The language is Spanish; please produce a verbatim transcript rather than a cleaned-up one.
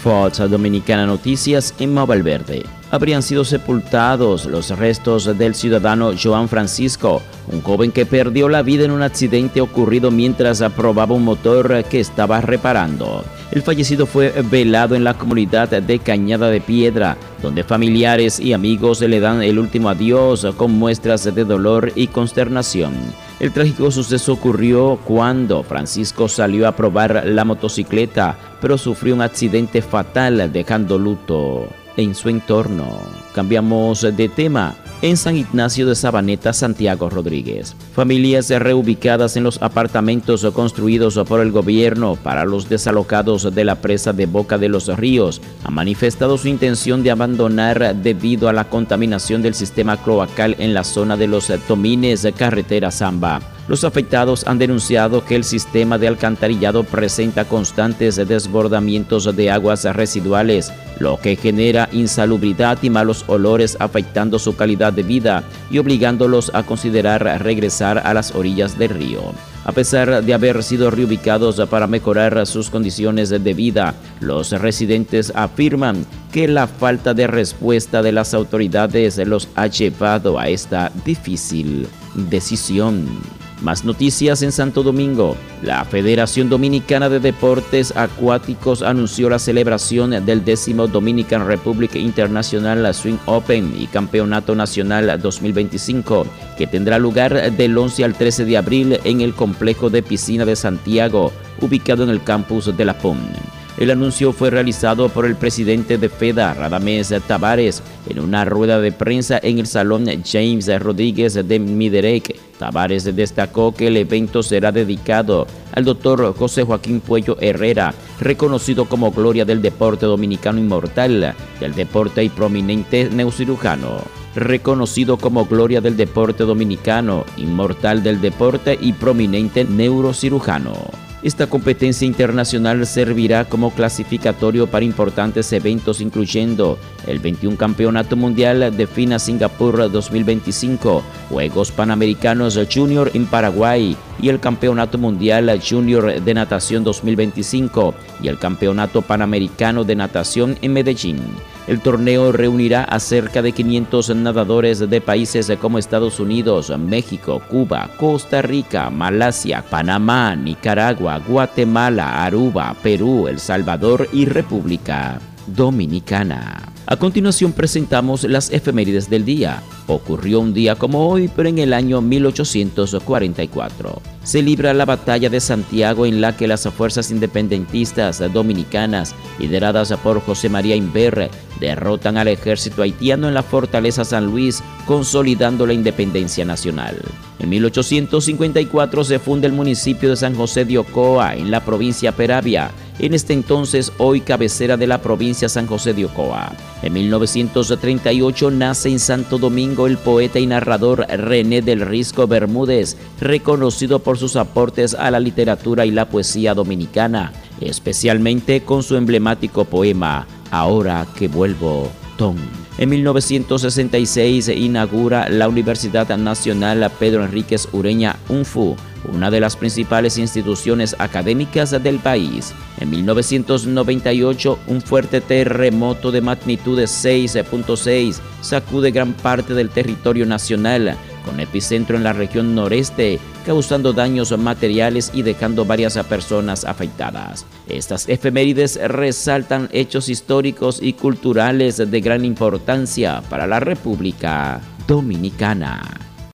Fox Dominicana Noticias en Valverde. Habrían sido sepultados los restos del ciudadano Joan Francisco, un joven que perdió la vida en un accidente ocurrido mientras probaba un motor que estaba reparando. El fallecido fue velado en la comunidad de Cañada de Piedra, donde familiares y amigos le dan el último adiós con muestras de dolor y consternación. El trágico suceso ocurrió cuando Francisco salió a probar la motocicleta, pero sufrió un accidente fatal dejando luto en su entorno. Cambiamos de tema. En San Ignacio de Sabaneta, Santiago Rodríguez, familias reubicadas en los apartamentos construidos por el gobierno para los desalocados de la presa de Boca de los Ríos han manifestado su intención de abandonar debido a la contaminación del sistema cloacal en la zona de los Tomines, carretera Zamba. Los afectados han denunciado que el sistema de alcantarillado presenta constantes desbordamientos de aguas residuales, lo que genera insalubridad y malos olores, afectando su calidad de vida y obligándolos a considerar regresar a las orillas del río. A pesar de haber sido reubicados para mejorar sus condiciones de vida, los residentes afirman que la falta de respuesta de las autoridades los ha llevado a esta difícil decisión. Más noticias en Santo Domingo. La Federación Dominicana de Deportes Acuáticos anunció la celebración del décimo Dominican Republic International Swim Open y Campeonato Nacional dos mil veinticinco, que tendrá lugar del once al trece de abril en el complejo de piscina de Santiago, ubicado en el campus de La P U M. El anuncio fue realizado por el presidente de FEDA, Radamés Tavares, en una rueda de prensa en el Salón James Rodríguez de Miderec. Tavares destacó que el evento será dedicado al doctor José Joaquín Puello Herrera, reconocido como gloria del deporte dominicano inmortal, del deporte y prominente neurocirujano. Reconocido como gloria del deporte dominicano, inmortal del deporte y prominente neurocirujano. Esta competencia internacional servirá como clasificatorio para importantes eventos, incluyendo el veintiuno Campeonato Mundial de FINA Singapur dos mil veinticinco, Juegos Panamericanos Junior en Paraguay y el Campeonato Mundial Junior de Natación dos mil veinticinco y el Campeonato Panamericano de Natación en Medellín. El torneo reunirá a cerca de quinientos nadadores de países como Estados Unidos, México, Cuba, Costa Rica, Malasia, Panamá, Nicaragua, Guatemala, Aruba, Perú, El Salvador y República Dominicana. A continuación presentamos las efemérides del día. Ocurrió un día como hoy, pero en el año mil ochocientos cuarenta y cuatro. Se libra la batalla de Santiago, en la que las fuerzas independentistas dominicanas, lideradas por José María Inver, derrotan al ejército haitiano en la fortaleza San Luis, consolidando la independencia nacional. En mil ochocientos cincuenta y cuatro se funda el municipio de San José de Ocoa, en la provincia Peravia, en este entonces hoy cabecera de la provincia San José de Ocoa. En mil novecientos treinta y ocho nace en Santo Domingo el poeta y narrador René del Risco Bermúdez, reconocido por sus aportes a la literatura y la poesía dominicana, especialmente con su emblemático poema Ahora que vuelvo, Tom. En mil novecientos sesenta y seis se inaugura la Universidad Nacional Pedro Enríquez Ureña, U N F U, una de las principales instituciones académicas del país. En mil novecientos noventa y ocho, un fuerte terremoto de magnitud de seis punto seis sacude gran parte del territorio nacional, con epicentro en la región noreste, causando daños materiales y dejando varias personas afectadas. Estas efemérides resaltan hechos históricos y culturales de gran importancia para la República Dominicana.